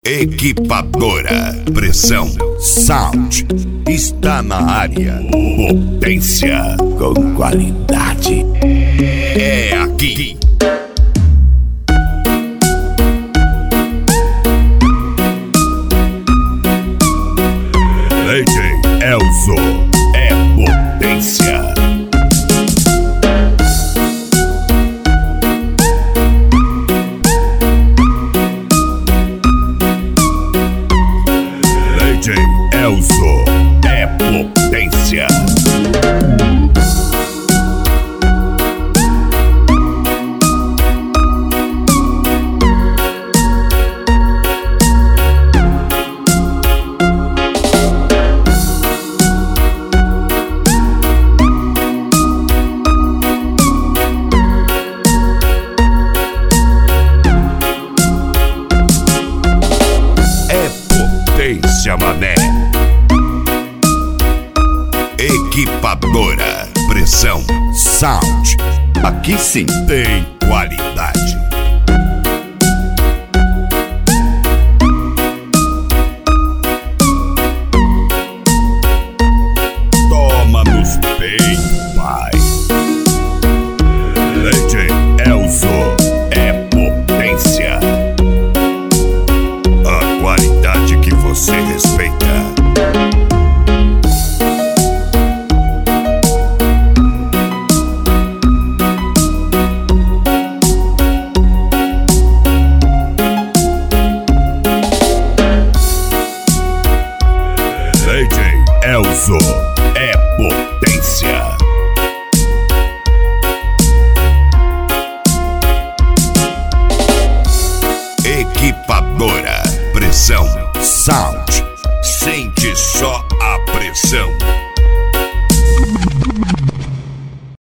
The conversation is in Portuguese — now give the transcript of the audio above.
Equipadora, pressão, sound, está na área. Potência com qualidade. É aqui. DJ Elzo é potência. DJ Elzo é potência. Potência, mané. Equipadora, pressão, sound. Aqui sim tem qualidade. Toma nos peitos, pai. DJ Elzo é potência. A qualidade que você respeita. DJ Elzo é potência. Equipadora, pressão, sound. Sente só a pressão.